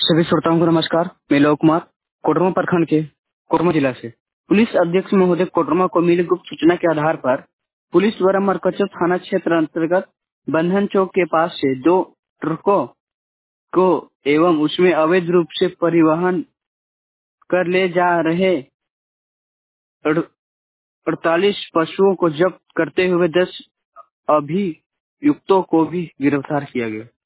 सभी श्रोताओं को नमस्कार। मैं लव कुमार कोडरमा प्रखंड के कोडरमा जिला से पुलिस अध्यक्ष महोदय कोडरमा को मिली गुप्त सूचना के आधार पर पुलिस द्वारा मरकच्चो थाना क्षेत्र अंतर्गत बंधन चौक के पास से 2 ट्रकों को एवं उसमें अवैध रूप से परिवहन कर ले जा रहे 48 पशुओं को जब्त करते हुए 10 अभियुक्तों को भी गिरफ्तार किया गया।